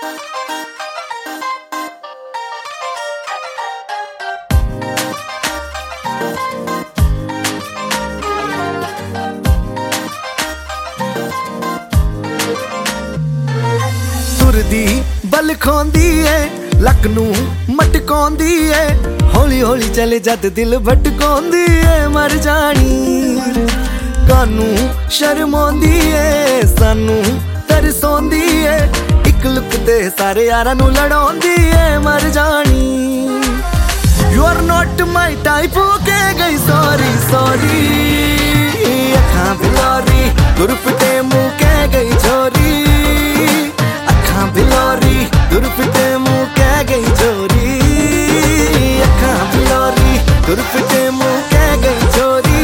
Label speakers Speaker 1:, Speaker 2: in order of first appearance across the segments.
Speaker 1: तुरदी बल खोंदी है लक नू मटकाउंदी है हौली हौली चले जद दिल भटकाउंदी है मर जानी कानू शर्माउंदी है सानू तरसौंदी है इक लुक ते सारे यारां नू लड़ाउंदी है मर जानी you are not my type के गई सॉरी सॉरी अखां बिलारी तुर पिटे मुंह कह गई छोरी अखां बिलारी तुर पिटे मुंह कह गई छोरी अखां बिलारी तुर पिटे मुंह कह गई छोरी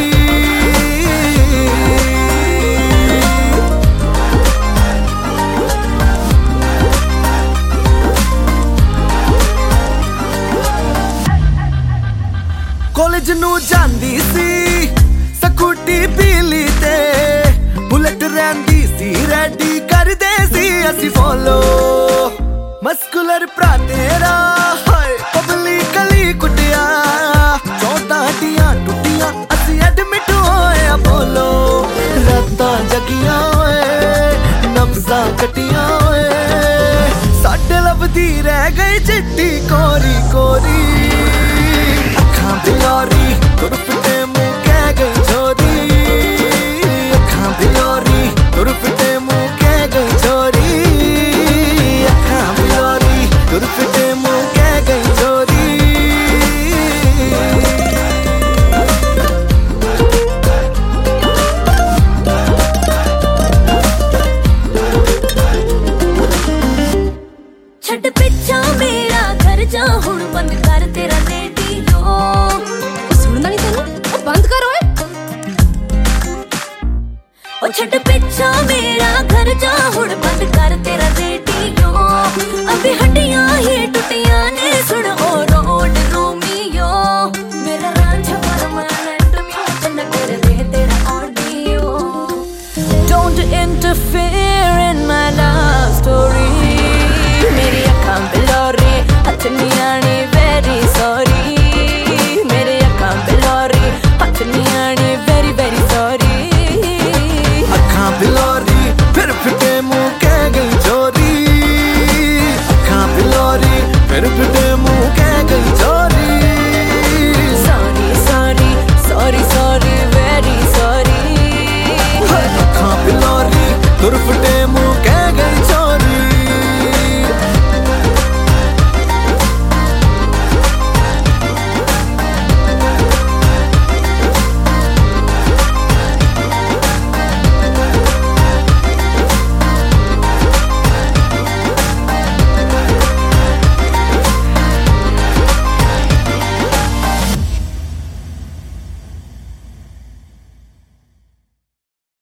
Speaker 1: कॉलेज नू जांदी सी स्कूटी पीली ते बुलेट रैंदी सी रेडी कर दे सी असी फॉलो मस्कुलर भरा तेरा हाय पब्लिक गली कुटिया 14 हड्डियां टुटियां असी एडमिट होए बोलो रातां जगियां होए नब्ज़ां कटियां होए साडे लभदी रह गई चिट्टी कोरी कोरी अखां बिलारी तुर पिटे मुंह कह गई छोरी अखां बिलारी तुर पिटे मुंह कह गई छोरी अखां बिलारी तुर पिटे मुंह कह गई छोरी
Speaker 2: छड़ पिछा मेरा घर जा हुण बंद कर तेरा रेडियो सुनना नहीं तेनू बंद करो ओ छड़ पिछा मेरा घर जा हुण बंद कर तेरा रेडियो अभी हड्डियां ही टुटियां ने सुन ओ रोड रोमियो मेरा रांझा परमानेंट म्यूजिक न कर दे तेरा ऑडियो डोंट इंटरफेयर